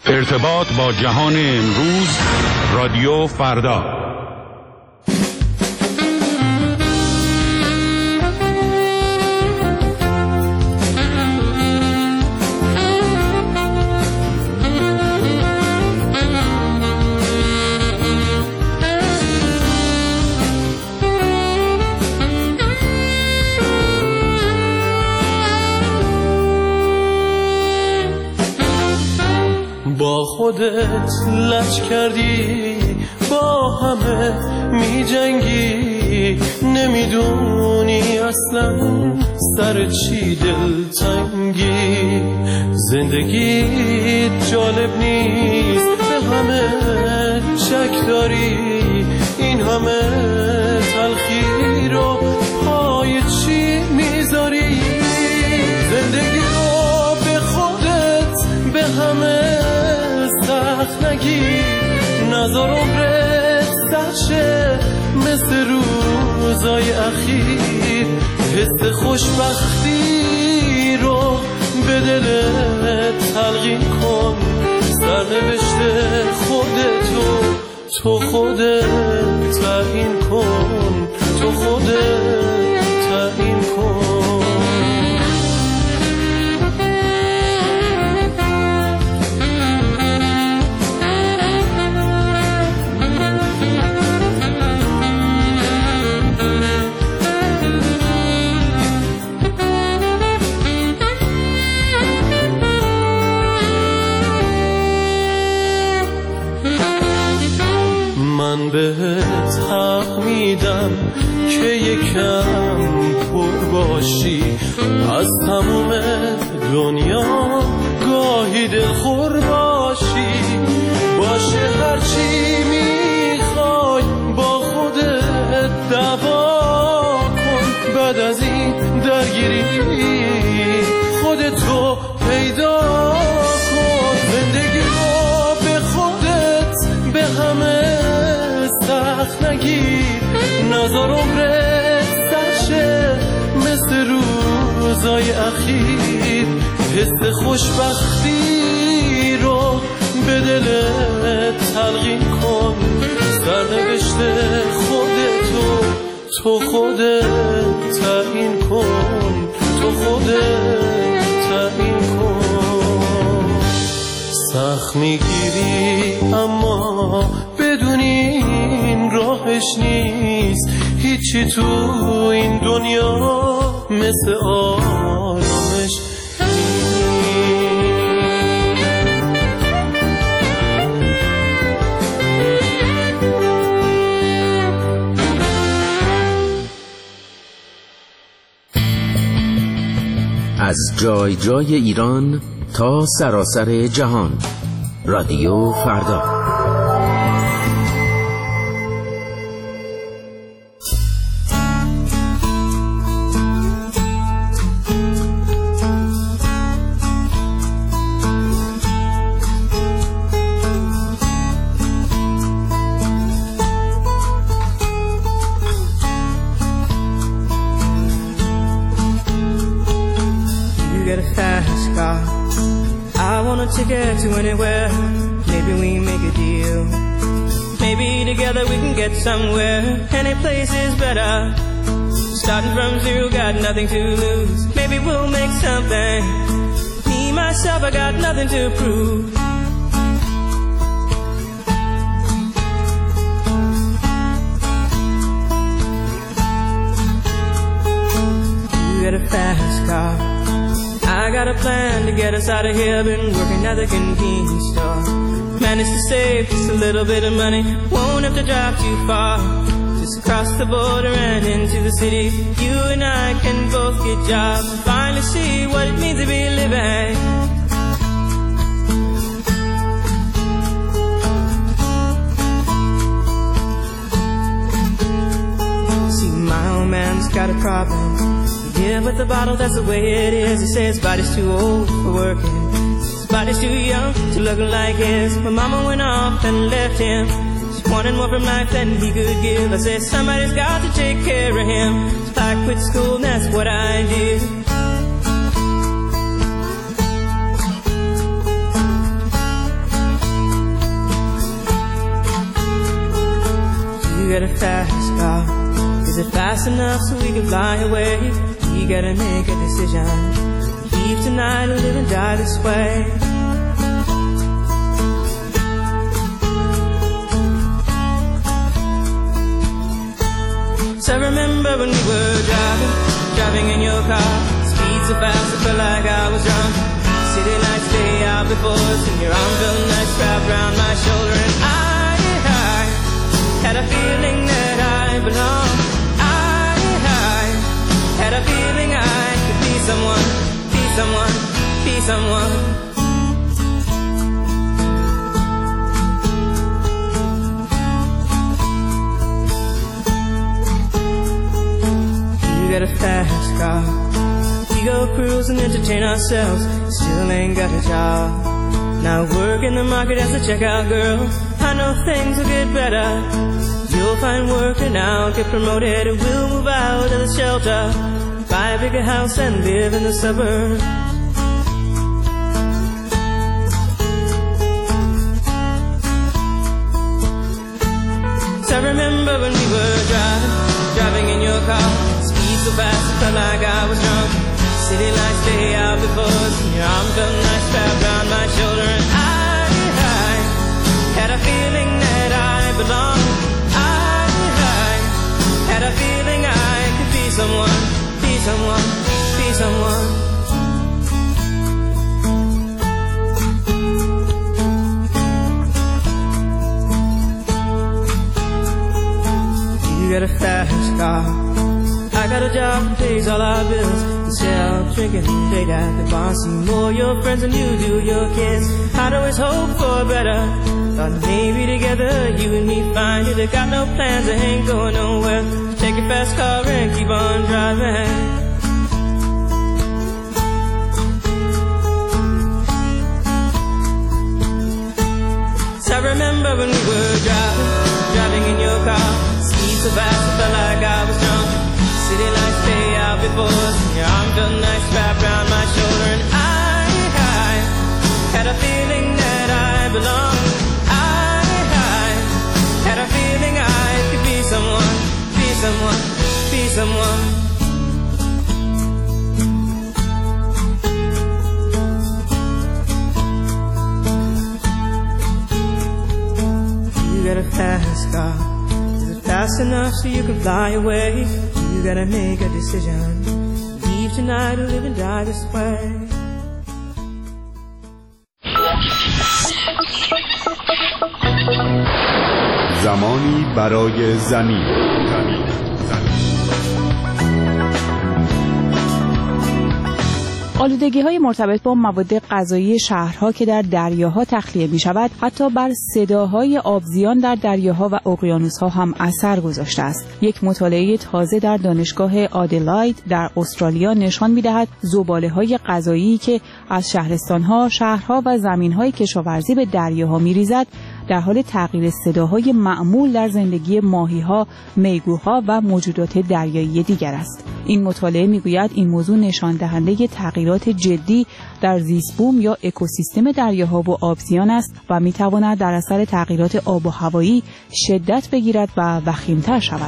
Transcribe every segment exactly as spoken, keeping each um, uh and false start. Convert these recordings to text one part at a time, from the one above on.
ارتباط با جهان امروز، رادیو فردا. با خودت لج کردی، با همه می جنگی، نمیدونی اصلا سر چی دلتنگی. زندگیت جالب نیست، به همه شک داری، این همه تلخی رو پای چی میذاری؟ زندگی رو به خودت به همه سخت نگیر، نظر عمرت سرشه مثل روزای اخیر. حس خوشبختی رو به دلت تلقین کن، سرنوشت خودتو تو خودت تعیین کن، تو خودت تعیین کن. من بهت حق میدم که یکم پر باشی، از تموم دنیا گاهی دلخور باشی. باشه هرچی میخوای با خودت دعوا کن، بعد از این درگیری خودتو پیدا کن. زندگی رو به خودت به همه سخت نگیر، نظر عمرت سرشه مثل روزای اخیر. حس خوشبختی رو به دلت تلقین کن، سرنوشت خودتو تو خودت تعیین کن، تو خودت تعیین کن. سخت میگیری اما بدونی این راهش نیست، هیچی تو این دنیا مثل آرامش از جای جای ایران تا سراسر جهان، رادیو فردا. Ticket to anywhere, maybe we make a deal. Maybe together we can get somewhere. Any place is better. Starting from zero, got nothing to lose. Maybe we'll make something. Me, myself, I got nothing to prove. You got a fast car, I got a plan to get us out of here. Been working at the convenience store, managed to save just a little bit of money. Won't have to drive too far, just across the border and into the city. You and I can both get jobs and finally see what it means to be living. See, my old man's got a problem. Yeah, but the bottle, that's the way it is. He says his body's too old for working, his body's too young to look like his. My mama went off and left him, she wanted more from life than he could give. I said somebody's got to take care of him, so I quit school and that's what I did. get a fast car? Is it fast enough so we can fly away? We gotta make a decision. Leave tonight or live and die this way. So I remember when we were driving, driving in your car. Speed so fast I felt like I was drunk. City lights stay out before us, and your arm felt nice wrapped around my shoulder. And I, I had a feeling that I belonged. I, I had a feeling I could be someone, be someone, be someone. You got a fast car. We go cruise and entertain ourselves. Still ain't got a job. Now work in the market as a checkout girl. I know things will get better. You'll find work and I'll get promoted, and we'll move out of the shelter, buy a bigger house and live in the suburbs. So I remember when we were driving, driving in your car. Speed so fast I felt like I was drunk. City lights lay out before us, and your arm felt nice wrapped around my shoulder. And I, I had a feeling that I belonged. I, I had a feeling I could be someone, be someone, be someone. You got a fast car. I got a job that pays all our bills. Sell, drinking, date at the bar. See more your friends than you do your kids. I'd always hope for better. Thought maybe together you and me find it. I got no plans, I ain't going nowhere. Take your fast car and keep on driving. So I remember when we were driving, driving in your car. Speed so fast I felt like I was drunk. City lights stay out before us, and your arm felt nice wrapped around my shoulder. And I, I had a feeling that I belonged. I, I had a feeling I could be someone, be someone, be someone. You got a fast car. Is it fast enough so you can fly away? You gotta make a decision. Leave tonight or live and die this way. زمانی برای زمین. آلودگی‌های مرتبط با مواد غذایی شهرها که در دریاها تخلیه می‌شود، حتی بر صداهای آبزیان در دریاها و اقیانوس‌ها هم اثر گذاشته است. یک مطالعه تازه در دانشگاه آدلاید در استرالیا نشان می‌دهد زباله‌های غذایی که از شهرستان‌ها، شهرها و زمین‌های کشاورزی به دریاها می‌ریزد، در حال تغییر صداهای معمول در زندگی ماهی‌ها، میگوها و موجودات دریایی دیگر است. این مطالعه میگوید این موضوع نشان دهنده تغییرات جدی در زیست بوم یا اکوسیستم دریاها و آبزیان است و میتواند در اثر تغییرات آب و هوایی شدت بگیرد و وخیم‌تر شود.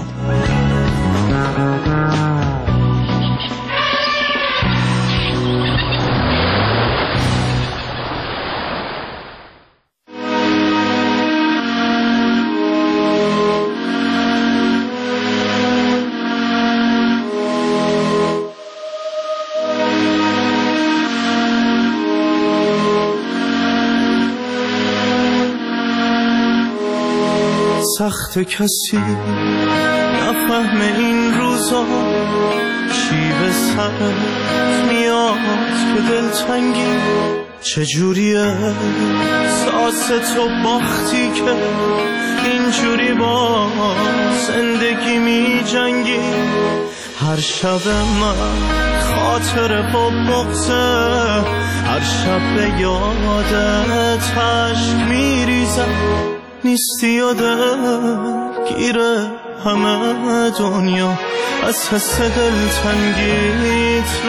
سخت کسی نفهم این روزا چی به سرت میاد که دلتنگی چجوریه ساس تو باختی که اینجوری با زندگی می جنگی. هر شب من خاطر با بغضه، هر شب به یادت عشق می ریزم. نیستی و دلگیره همه دنیا از حس دلتنگیت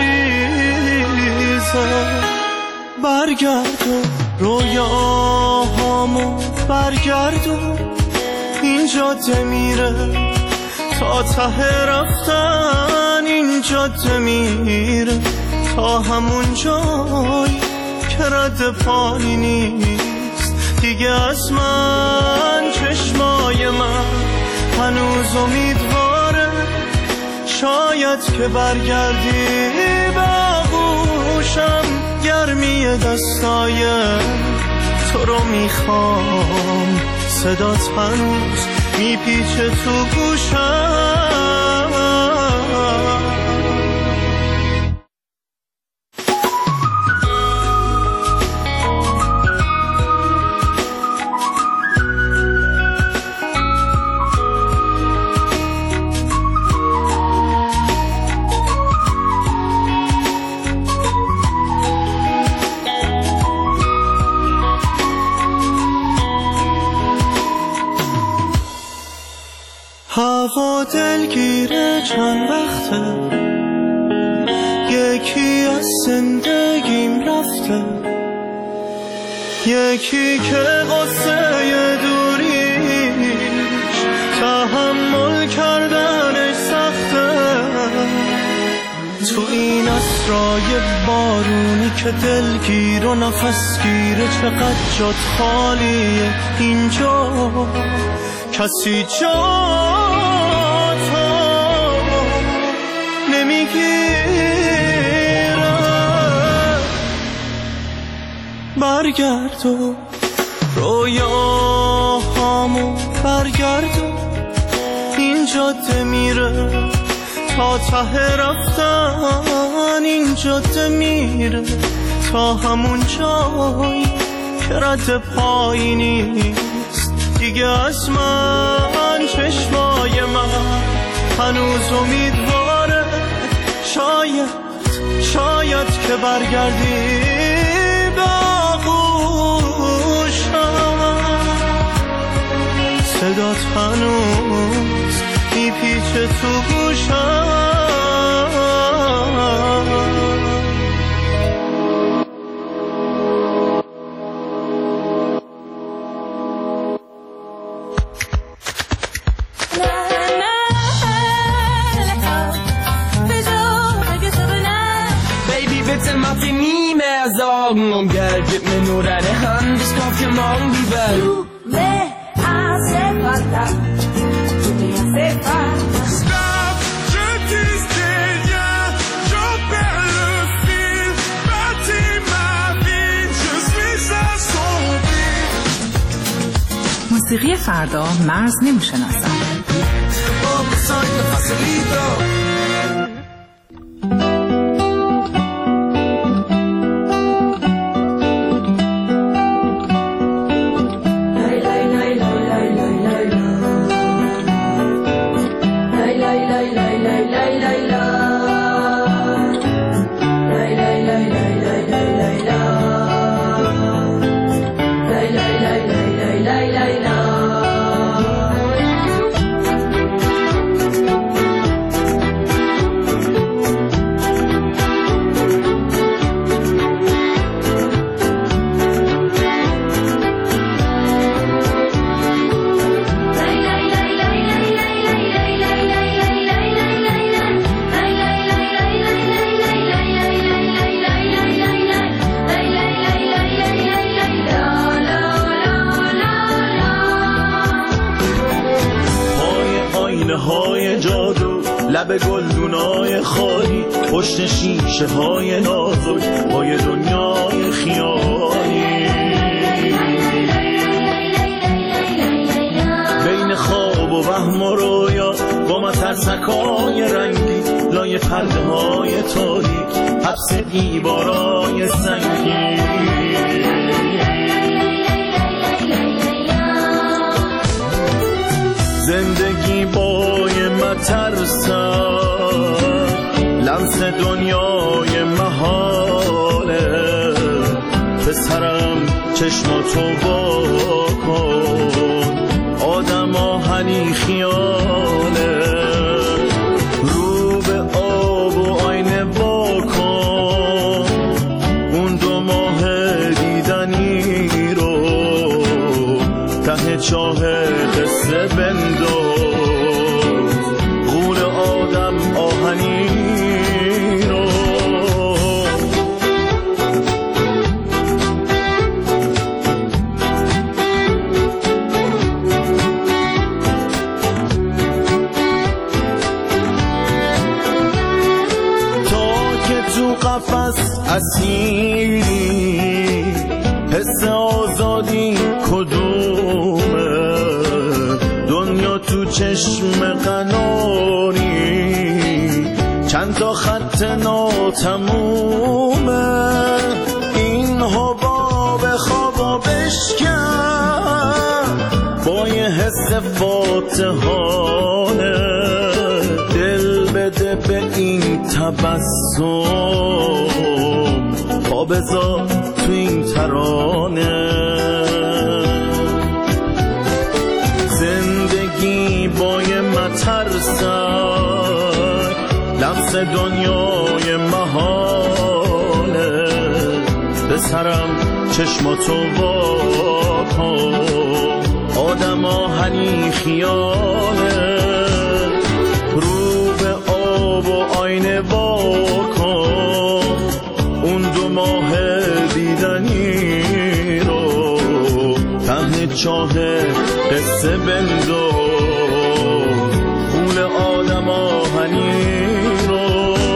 لبریزه. برگردون رویاهامو برگردون، این جاده میره تا ته رفتن، این جاده میره تا همون جایی که رد پایی نیست دیگه از من. چشمای من هنوز امیدواره، شاید که برگردی به آغوشم. گرمی دستای تو رو میخوام، صدات هنوز میپیچه تو گوشم. هوا دلگیره چند وقته، یکی از زندگیم رفته، یکی که قصه دوریش تحمل کردنش سخته. تو این اسرای بارونی که دلگیر و نفس گیره، چقدر جات خالیه اینجا، کسی جا تو نمیگیره. برگرد و رویاهامو برگرد و این جاده میره تا ته رفتن، این جاده میره تا همون جایی که رد پایی نیست دیگه از من. چشمای من هنوز امیدواره، شاید شاید که برگردی به آغوشم. صدات هنوز میپیچه تو گوشم. Und Geld, gib mir nur deine Hand, ich kauf dir morgen die Welt. Tu me hace falta, tu me hace falta. Stop, je dis rien, j'en perds le fil. Bâtis ma vie, je suis à son fil. موسیقی فردا مرز نمیشناسد. های جادو، لب گلدونای خالی، پشت شیشه های نازک، پای دنیای خیالی. بین خواب و وهم و رویا، با مترسکای رنگی، لای پرده های تاریک، حبس دیوارای سنگی. زندگی بای مترسم، لمس دنیای محاله. پسرم چشماتو وا کن، آدم آهنی خیاله. رو به آب و آینه وا کن، اون دو ماه دیدنی رو ته چاه قصه بنداز غول آدم آهنی رو. تا که تو قفس اسیری حس آزادی کدومه؟ دنیا تو چشم قناری چند تا خط ناتمومه. این حباب خوابا بشکن با یه حس فاتحانه. دل بده به این تبسم پا بذار تو این ترانه. زندگی با یه مترسک لمس دنیای محاله. به سرم چشماتو واکن آدم آهنی خیاله. رو به آب و آینه واکن اون دو ماه دیدنی رو. ته چاه قصه بنداز غول آدم آهنی رو.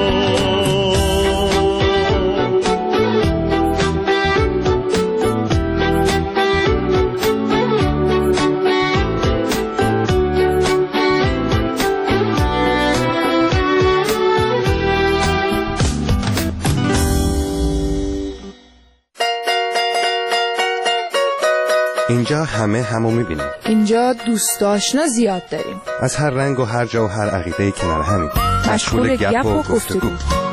اینجا همه همو میبینیم. اینجا دوست آشنا زیاد داریم. از هر رنگ و هر جا و هر عقیده کنار همین. مشغول گپ و گفتگو.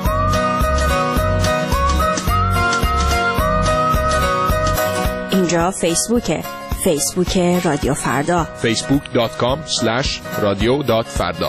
اینجا فیسبوکه. فیسبوک رادیو فردا. فیسبوک دات کام اسلش رادیو دات فردا.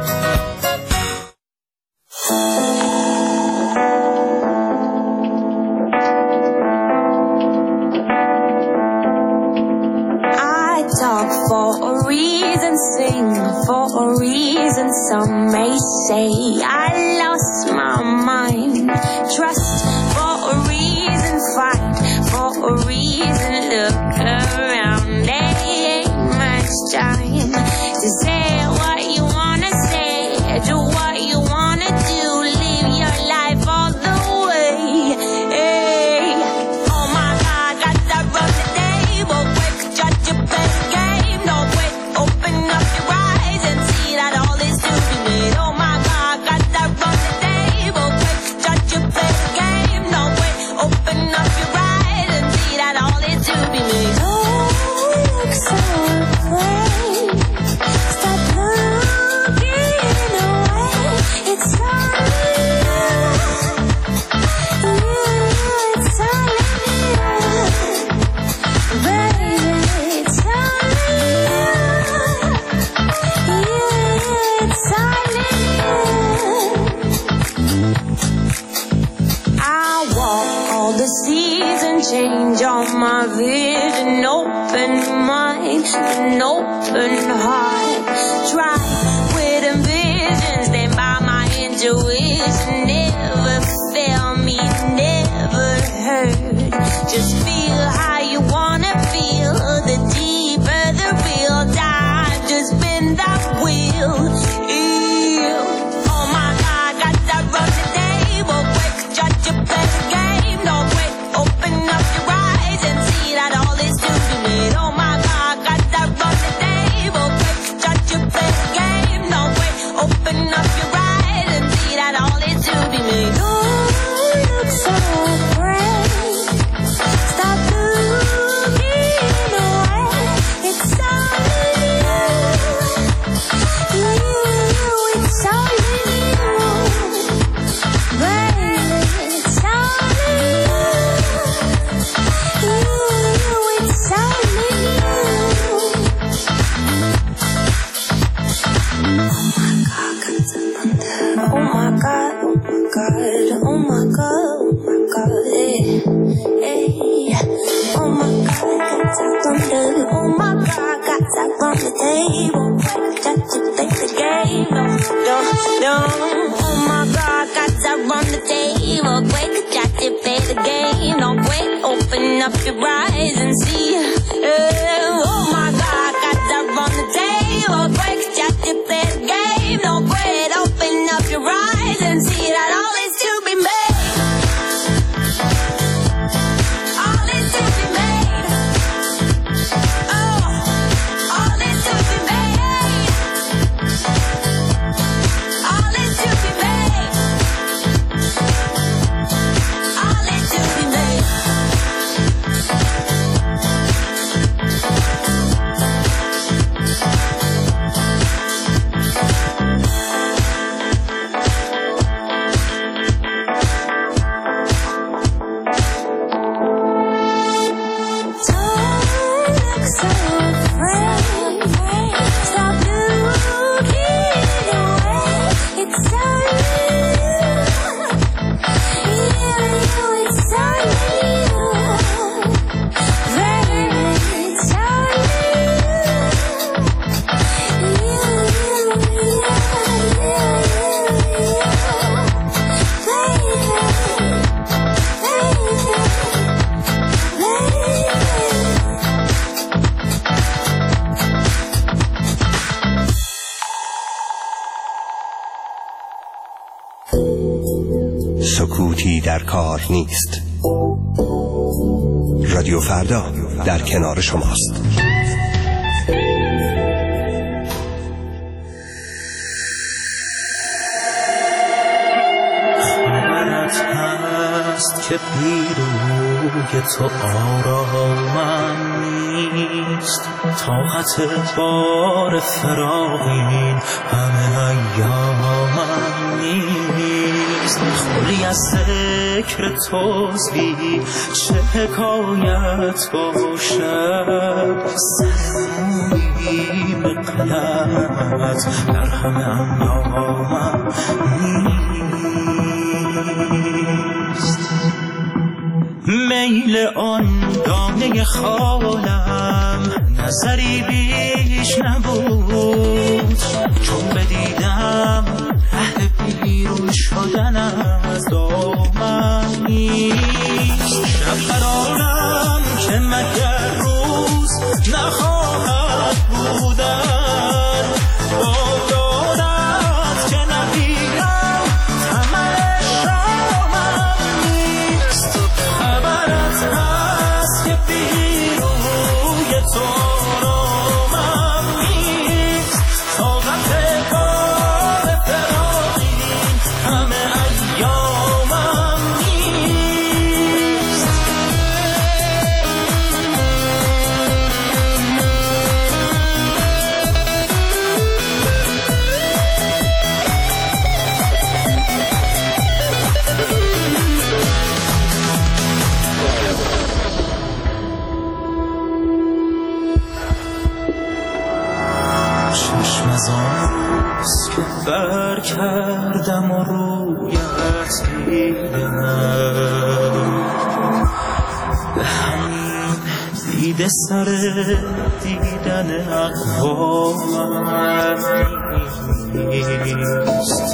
For a reason, sing for a reason. Some may say I lost my mind. Trust for a reason, fight for a reason. Look around, there ain't much time to say what you wanna say, do what you wanna do, live your life all the way. Hey, oh my God, got that run the table, quick, judge your best game. Don't wait, open up your eyes and see that all is to be made. Oh my God, got that run the table, quick, judge your best game. Don't wait, open up your eyes and see that all is to be made. Don't look so afraid, stop looking away. It's all you, it's all you, baby, it's all you, it's all you. I walk all the seas and change all my vision. Open mind, an open heart. Try with envision, stand by my intuition. Never fail me, never hurt. Just feel how you wanna feel. The deeper the real time, just spin that wheel. Ew. Oh my God, got that run the table, quick, judge your best game. Don't wait, open up your eyes and see that all is to be made. Oh my God, got that run the table, quick, judge your best game. Don't wait, open up your eyes and see that all is to play, won't break, got to play the game. No, no, no. Oh my God, got to run the table. Quick, got to play the game. No, quick, open up your eyes and see. Uh, oh my God, got to run the table. Quick, got to play the game. No, quick, open up your eyes and see that all is to be made. سکوتی در کار نیست. رادیو فردا در کنار شماست. خبرت هست که پیروی تو آرامم نیست، طاقت بار فراقین همه ایامم نیست. خوری از ذکر توزی چه حکایت باشد، سرمونی به قلمت در همه اندامم نیست. میل آن دانه خالم نظری بیش نبود، چون بدیدم ره بیرون شدن از دامن نیست. شب قرارم که مگر روز نخواهد بودن، با دارد که نبیرم طمع شامم نیست. خبرت هست که بیروی تو آرامم نیست، طاقت بار فراقین همه ایامم نیست. چشم از آن روز که بر کردم و رویت دیدم، به همین دیده سر دیدن اقوامم نیست.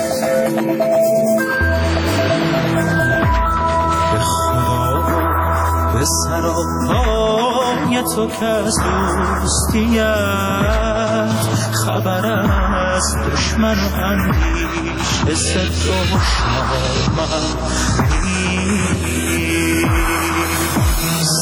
به خدا به سراپای تو که از دوستیت خبر از دشمن و اندیشه صد و شامم نیست.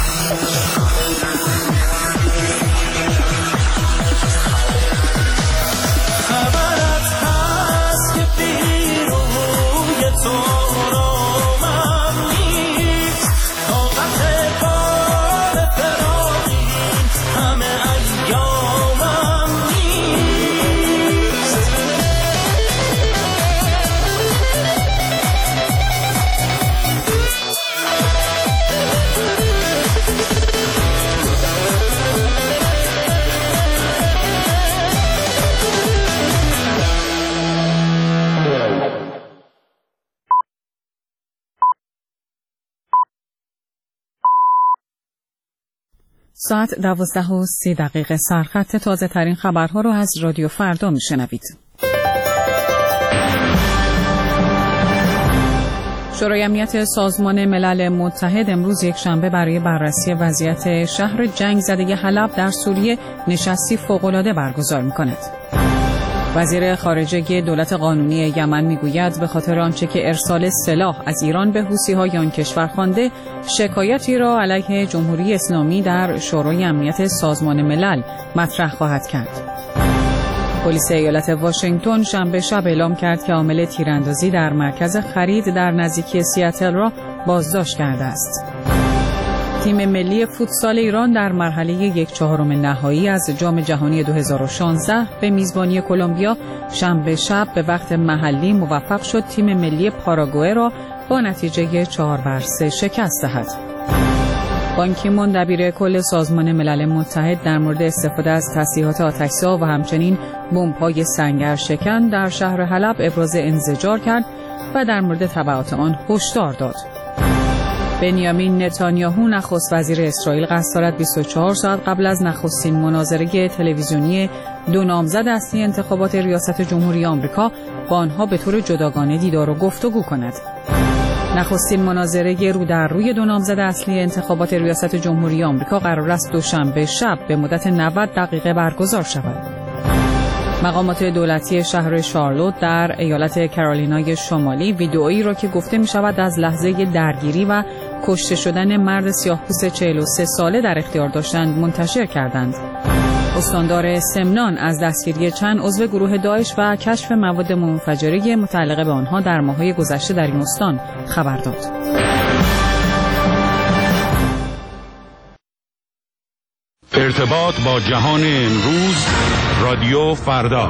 خبرت هست که بیروی تو آرامم نیست، طاقت بار فراقین همه ایامم نیست. ساعت دوازده و سی دقیقه سرخط تازه ترین خبرها رو از رادیو فردا میشنوید. شورای امنیت سازمان ملل متحد امروز یک شنبه برای بررسی وضعیت شهر جنگ زده حلب در سوریه نشستی فوق‌العاده برگزار می‌کند. وزیر خارجه دولت قانونی یمن میگوید به خاطر آنچه که ارسال سلاح از ایران به حوثی‌های آن کشور خوانده، شکایتی را علیه جمهوری اسلامی در شورای امنیت سازمان ملل مطرح خواهد کرد. پلیس ایالت واشنگتن شنبه شب اعلام کرد که عامل تیراندازی در مرکز خرید در نزدیکی سیاتل را بازداشت کرده است. تیم ملی فوتسال ایران در مرحله یک چهارم نهایی از جام جهانی دو هزار و شانزده به میزبانی کلمبیا شنبه شب به وقت محلی موفق شد تیم ملی پاراگوئه را با نتیجه چهار بر سه شکست دهد. بان کی مون دبیر کل سازمان ملل متحد در مورد استفاده از تسلیحات آتش‌زا و همچنین بمب‌های سنگر شکن در شهر حلب ابراز انزجار کرد و در مورد تبعات آن هشدار داد. بنیامین نتانیاهو نخست وزیر اسرائیل قصد دارد بیست و چهار ساعت قبل از نخستین مناظره تلویزیونی دو نامزد اصلی انتخابات ریاست جمهوری آمریکا با آنها به طور جداگانه دیدار و گفتگو کند. نخستین مناظره رو در روی دو نامزد اصلی انتخابات ریاست جمهوری آمریکا قرار است دوشنبه شب به مدت نود دقیقه برگزار شود. مقامات دولتی شهر شارلوت در ایالت کارولینای شمالی ویدئویی را که گفته می شود از لحظه درگیری و کشته شدن مرد سیاه‌پوست چهل و سه ساله در اختیار داشتند منتشر کردند. استاندار سمنان از دستگیری چند عضو گروه داعش و کشف مواد منفجره متعلقه به آنها در ماه‌های گذشته در این استان خبر داد. ارتباط با جهان امروز، رادیو فردا.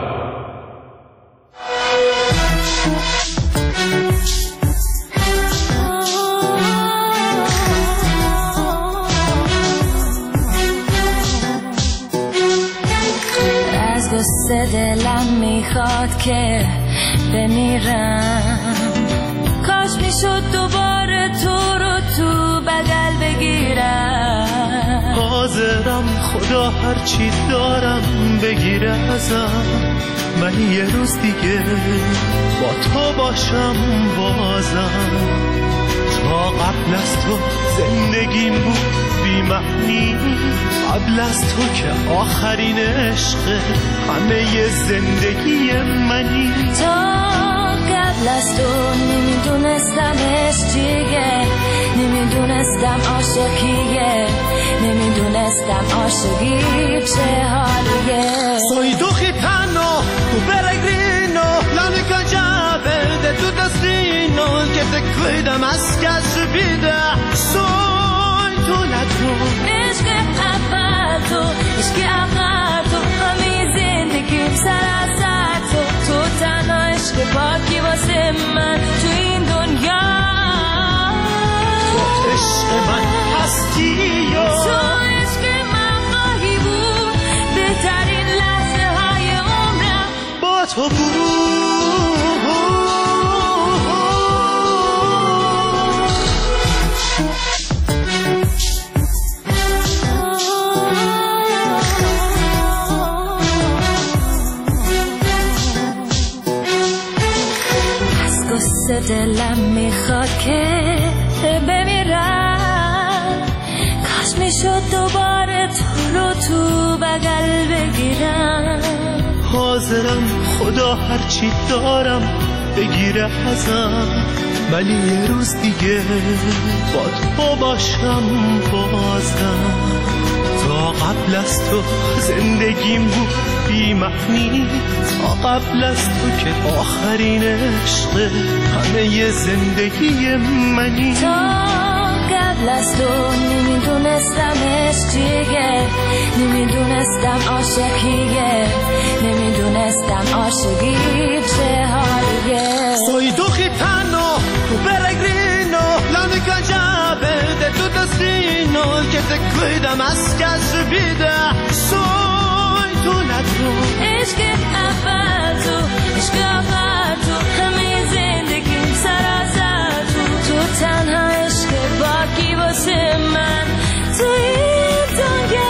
از قصه دلم میخواد که بمیرم، کاش میشد دوباره تو رو تو بغل بگیرم. حاضرم خدا هرچی دارم بگیره ازم، من یه روز دیگه با تو باشم بازم. تا قبل از تو زندگیم بود بی معنی، قبل از تو که آخرین عشق همه زندگی منی. تا قبل از تو نمیدونستم عشق چیه، نمیدونستم عاشق کیه، نمیدونستم عاشقی چه حالیه. Soy tu gitano, tu peregrino, la única llave de tu destino, que te cuida más que a su vida. Soy tu ladrón. عشق اول تو، عشق اول تو، همه زندگیم سر از سر تو. تو تنها عشق پاکی واسه من تو این دنیا. تو عشق من هستی یا تو عشق من خواهی بود، بهترین لحظه های عمرم با تو بود. از قصه دلم میخواد که بمیرم، کاش میشد دوباره تو رو تو بغل بگیرم. حاضرم خدا هرچی دارم بگیره ازم، ولی یه روز دیگه با تو باشم بازم. تا قبل از تو زندگیم بود بی معنی، تا قبل از تو که آخرین عشق همه زندگی منی. تا قبل از تو نمیدونستم عشق چیه، نمیدونستم عاشقیه، نمیدونستم عاشقی چه حالیه. Soy tu gitano, tu peregrino, la única llave de tu destino, que te cuida más que a su vida. Soy tu ladrón. عشق اول تو، عشق اول تو، همه زندگیم سراسر تو. تو تنها عشق باقی واسه من تو این دنیا.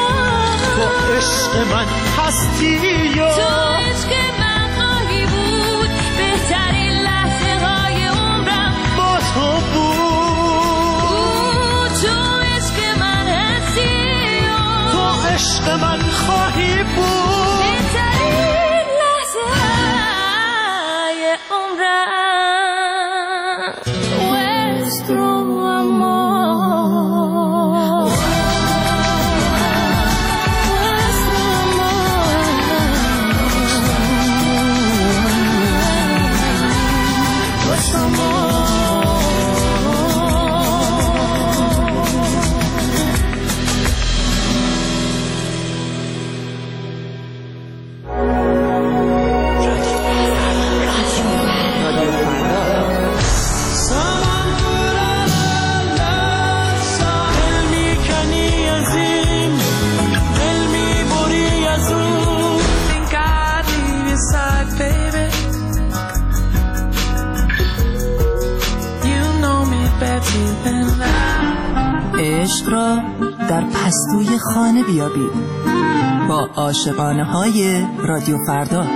عشق من هستی یا تو عشق من خواهی بود بهترین لحظه های عمرم با تو بود تو عشق من هستی یا تو عشق من خواهی بود بهترین لحظه های عمرم Nuestro amor Nuestro amor Nuestro amor عشق را در پستوی خانه بیابید با عاشقانه های رادیو فردا.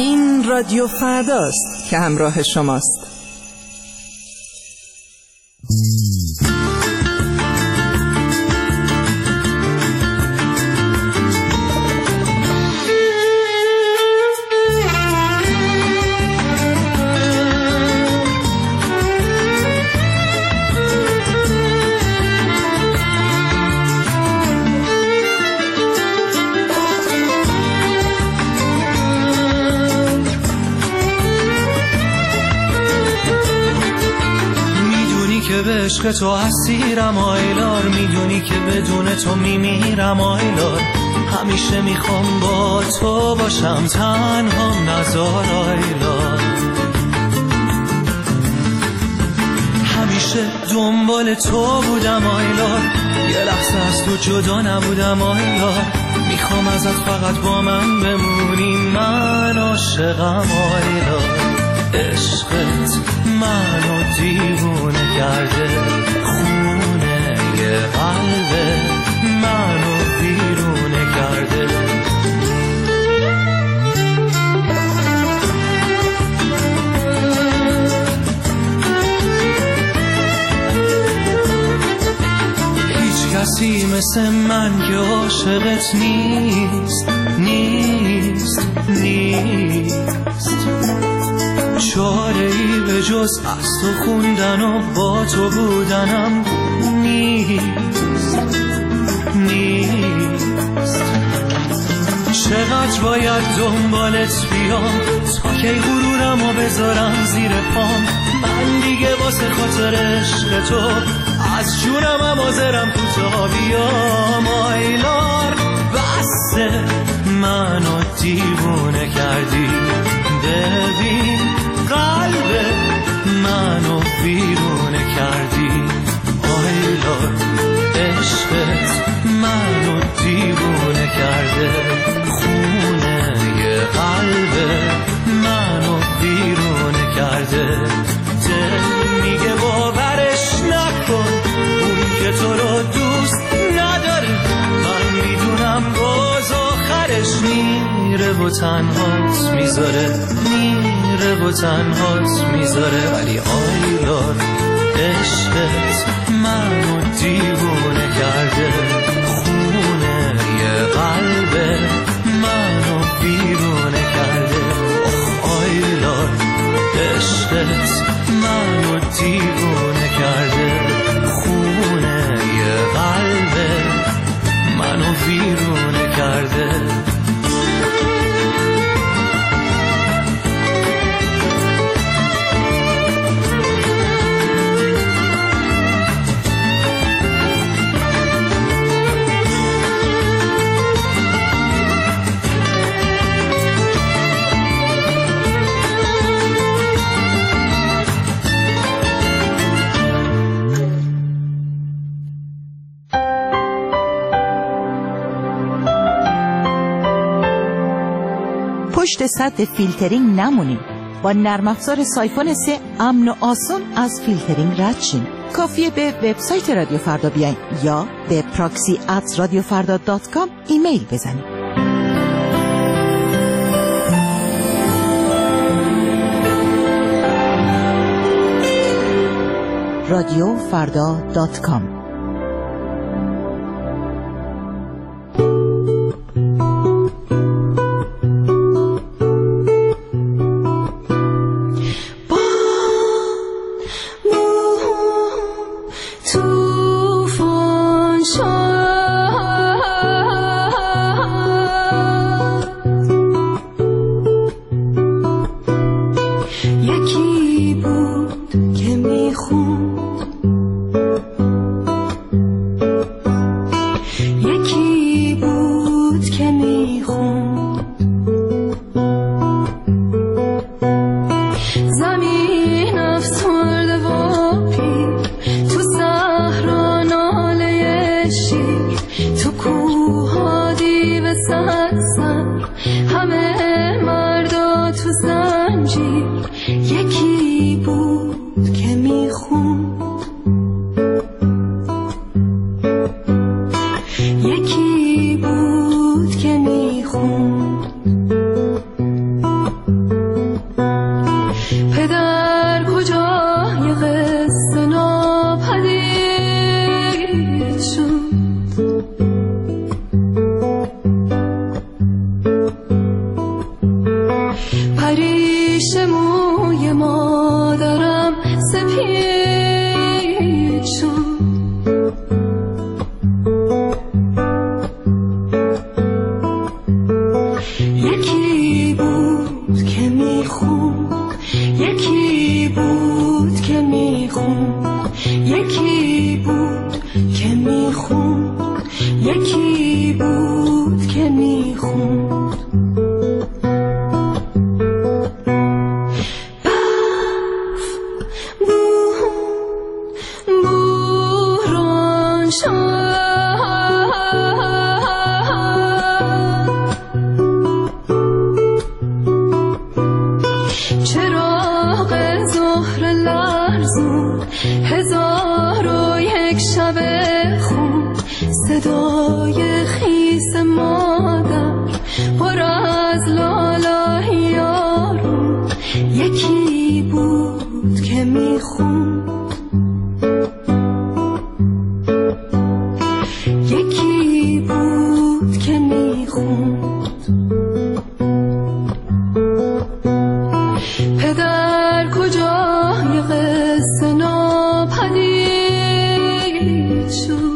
این رادیو فرداست که همراه شماست. عشق تو اسیرم آیلار، میدونی که بدون تو میمیرم آیلار. همیشه میخوام با تو باشم، تنها نزار آیلار. همیشه دنبال تو بودم آیلار، یه لحظه از تو جدا نبودم آیلار. میخوام ازت فقط با من بمونی، من عاشقم آیلار. عشقت منو دیوونه کرده، خونه یه قلبه منو بیرونه کرده. هیچ کسی مثل من که عاشقت نیست، نیست، نیست. چاره ای به جز از تو خوندن و با تو بودنم نیست، نیست. چقدر باید دنبالت بیام تا کی غرورم و بذارم زیر پام. من دیگه واسه خاطر عشق تو از جونم هم حاضرم کوتاه بیام آیلار. بسه منو دیوونه کردی، ببین قلب منو بیرونه کردی آیلار. عشقت منو دیوونه کرده، خونه یه قلب منو بیرونه کرده. دل میگه باورش نکن، اون که تو رو دوست نداره. من میدونم باز آخرش میره و تنهات میذاره، میره و تنهات میذاره. ولی آیلار عشقت منو دیوونه کرده، خونه یه قلب منو بیرونه کرده. آخ آیلار عشقت منو دیوونه کرده، خونه یه قلب منو بیرونه کرده. پشت سد فیلترینگ نمونیم. با نرم افزار سایفون سه امن و آسان از فیلترینگ رد شیم. کافیه به وبسایت رادیو فردا بیاین یا به پراکسی ات رادیو فردا دات کام ایمیل بزنید. رادیو فردا دات کام. ریش موی مادرم سپید شد. یکی بود که میخوند، یکی بود که میخوند، یکی بود که میخوند، یکی بود که میخوند. صدای خیس مادر پر از لاله یارو، یکی بود که میخوند، یکی بود که میخوند. پدر کجای قصه ناپدید شد.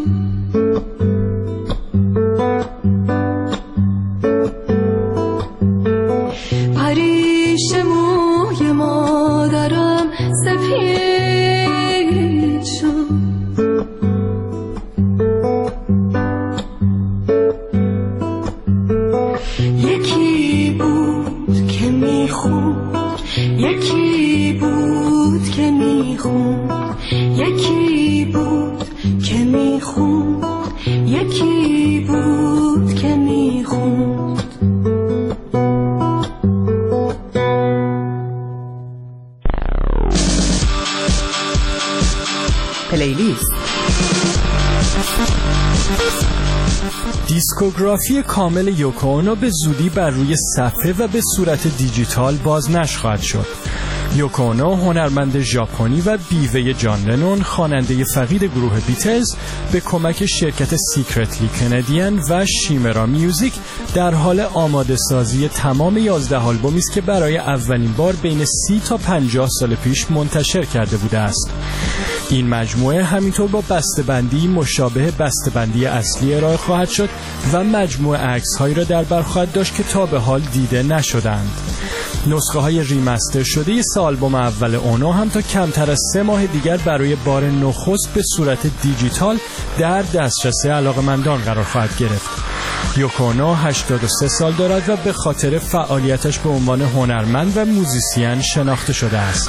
دیسکوگرافی کامل یوکو اونو به زودی بر روی صفحه و به صورت دیجیتال بازنشر خواهد شد. یوکو اونو هنرمند ژاپنی و بیوه جان لنون، خواننده فقید گروه بیتلز، به کمک شرکت سیکرتلی کندین و شیمرا میوزیک در حال آماده سازی تمام یازده آلبومی است که برای اولین بار بین سی تا پنجاه سال پیش منتشر کرده بوده است. این مجموعه همینطور با بسته‌بندی مشابه بسته‌بندی اصلی ارائه خواهد شد و مجموعه عکس‌هایی را در بر خواهد داشت که تا به حال دیده نشدند. نسخه های ریمستر شده سه آلبوم اول اونو هم تا کمتر از سه ماه دیگر برای بار نخست به صورت دیجیتال در دسترس علاقه‌مندان قرار خواهد گرفت. یوکو اونو هشتاد و سه سال دارد و به خاطر فعالیتش به عنوان هنرمند و موزیسین شناخته شده است.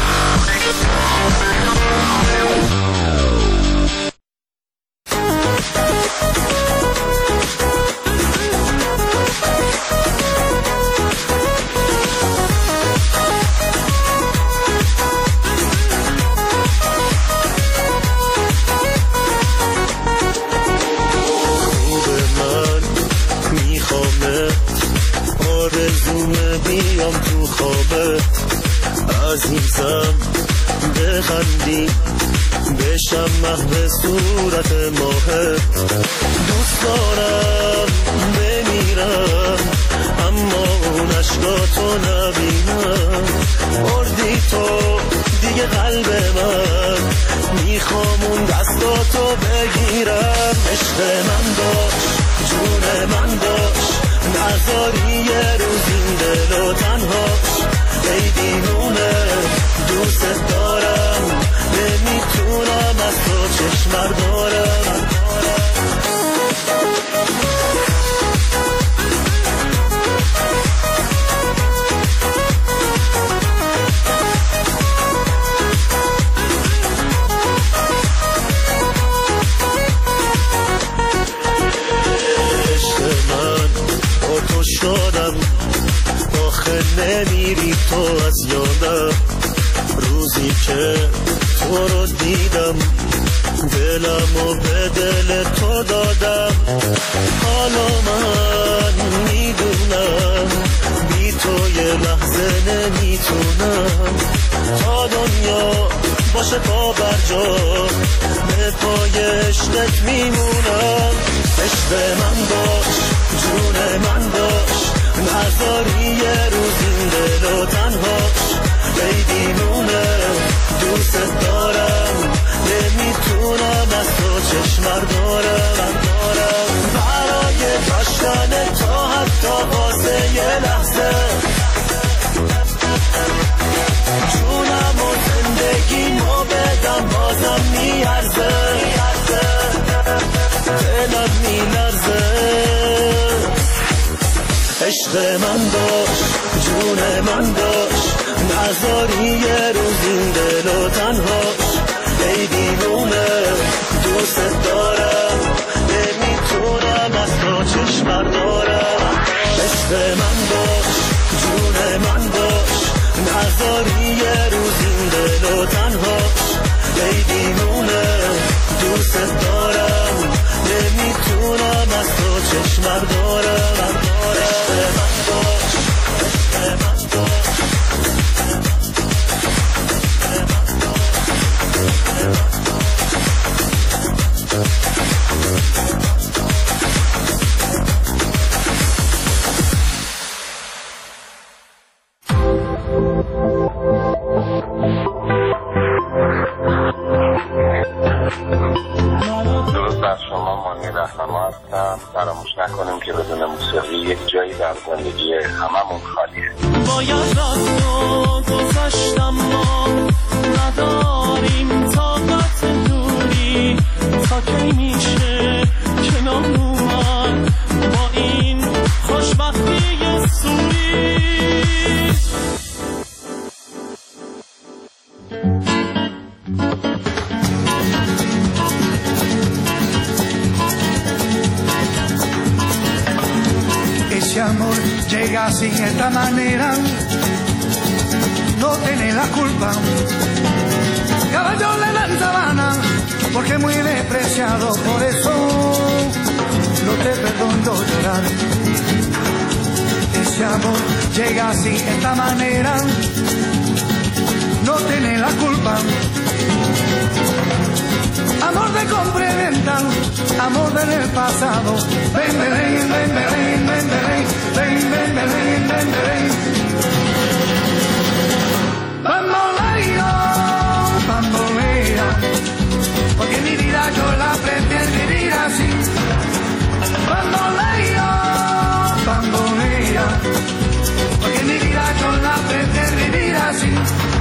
عزیزم بخندی بشم محو صورت ماهت، دوست دارم بمیرم اما اون عشقاتو نبینم. بردی تو دیگه قلب من، میخوام اون دستاتو بگیرم. عشق من باش، جون من باش، نذاری یه روز این دلو تنهاش. ای دیوونه دوست دارم، نمیتونم از تو چشم بردارم. عشق من با تو شدم، آخه نمیری تو از یادم. روزی که تو رو دیدم دلم و به دل تو دادم. حالا من میدونم بی تو یه لحظه نمیتونم. تا دنیا باشه پا بر جا، به پای عشقت میمونم. عشق من باش، جون من باش، نذاری یه روز این دلو تنها. عشق من باش جون من باش نذاری یه روز این دل و تنهاش ای دیوونه دوست دارم نمیتونم از تو چشم بردارم عشق من باش جون من باش نذاری یه روز این دل و تنهاش ای دیوونه دوست دارم نمیتونم از تو چشم بردارم عشق من باش عشق من باش فراموش نکنیم که بدون موسیقی یک جایی در زندگی هممون خالیه. باید راستو گذاشتم ما نداریم طاقت دوری تا کی میشه کنار اومد با این خوشبختی سوری Ese amor llega así de esta manera, no tiene la culpa. Caballo le dan sabana, porque muy despreciado, por eso no te perdono llorar. Ese amor llega así de esta manera, no tiene la culpa. Amor de compra y venta, amor del pasado. Ven, ven, ven, ven, ven, ven, ven, ven, ven, ven, ven, ven. Bamboleo, bamboleo, porque mi vida yo la prefiero vivir así. Bamboleo, bamboleo, porque mi vida yo la prefiero vivir así.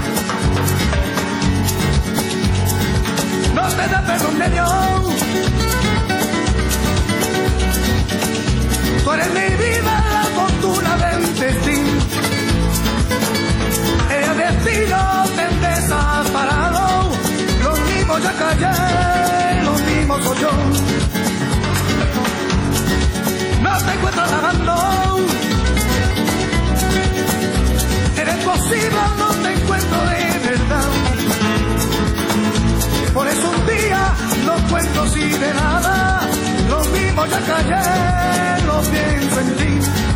No te da perdón de Dios. Tú eres mi vida, la fortuna del destino. El destino te han desamparado. Los mismos ya callé, los mismos soy yo. No te encuentro lavando. Eres posible, no te encuentro de verdad. Por eso un día no cuento así de nada. Lo mismo ya callé, lo pienso en ti.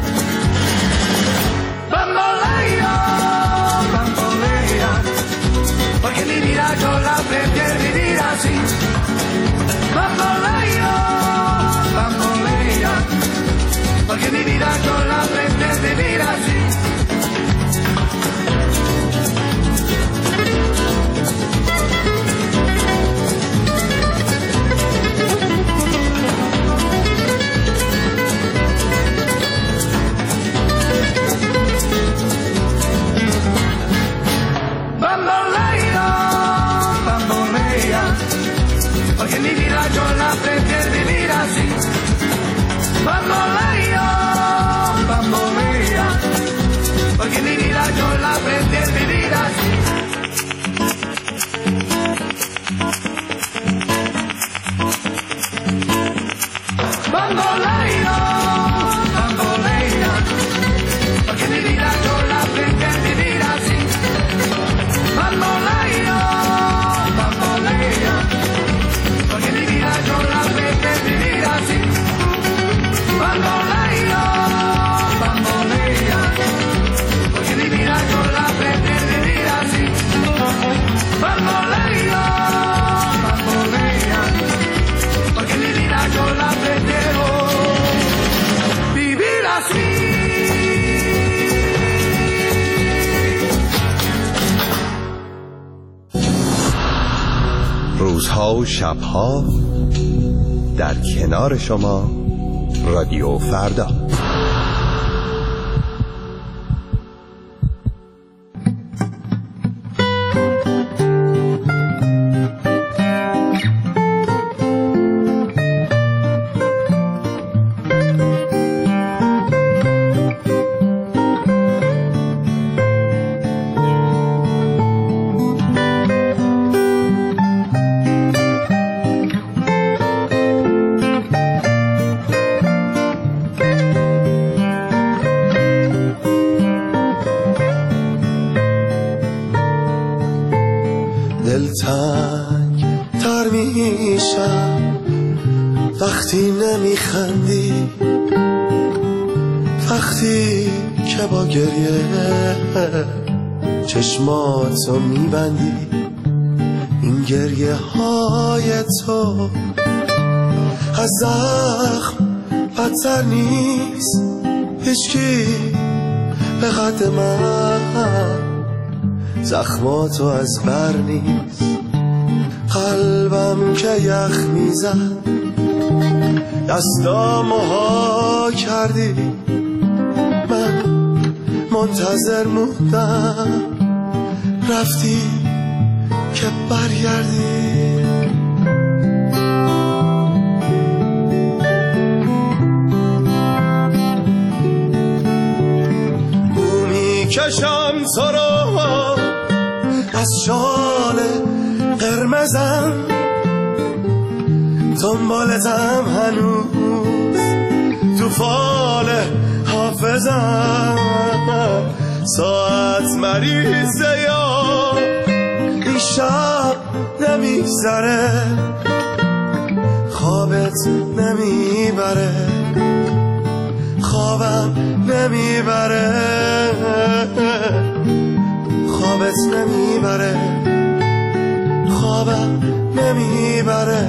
Bambolea, bambolea, porque mi vida yo la prefiero vivir así. Bambolea, bambolea, porque mi vida yo la prefiero vivir así. Porque mi vida yo la prefiero vivir así. Bambolea, bambolea, porque mi vida yo la prefiero vivir así. Bambolea, bambolea, porque mi vida yo la prefiero vivir así. Bambolea, bambolea, porque mi vida yo la prefiero vivir así. Bambolea, bambolea, porque mi vida yo la prefiero vivir así. Bambolea, bambolea, porque mi vida yo la prefiero vivir así. روزها و شبها در کنار شما رادیو فردا. دلتنگ تر میشم وقتی نمیخندی، وقتی که با گریه چشماتو میبندی. این گریه های تو از زخم بدتر نیست، هیچکی به قد من زخماتو از بر نیست. قلبم که یخ میزد دستامو ها کردی، من منتظر موندم رفتی که برگردی. بو میکشم تو رو از شال قرمزم، دنبالتم هنوز تو فال حافظم. ساعت مریضه یا این شب نمیگذره، خوابت نمیبره، خوابم نمیبره، خوابت نمیبره، خوابم نمیبره.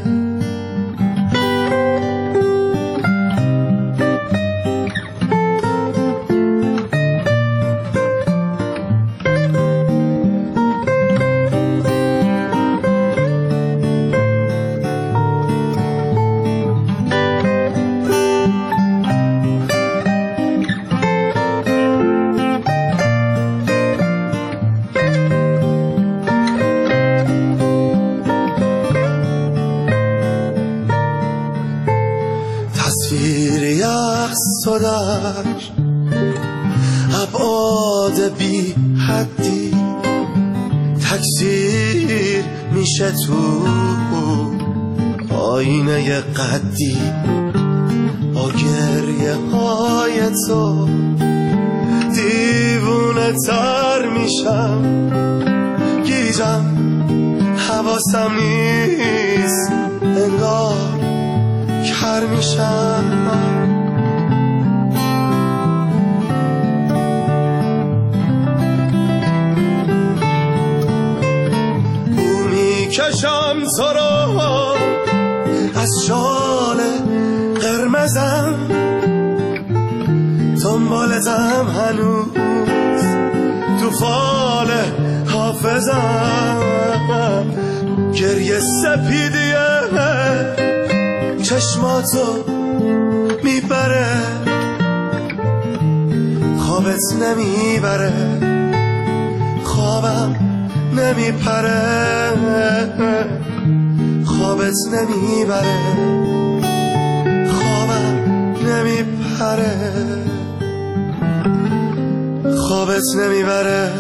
تصویری از تو در ابعاد بی حدی تکثیر میشه تو آینه قدی. با گریه های تو دیوونه تر میشم، گیجم حواسم نیست، انگار کر میشم. بو میکشم تو رو از شال قرمزم، دنبالتم هنوز تو فال حافظم. گریه سپیدیه چشماتو میبره، خوابت نمیبره، خوابم نمیپره، خوابت نمیبره، خوابم نمیپره، خوابت نمیبره،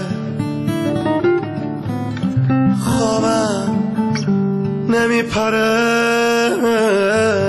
خوابم نمیپره.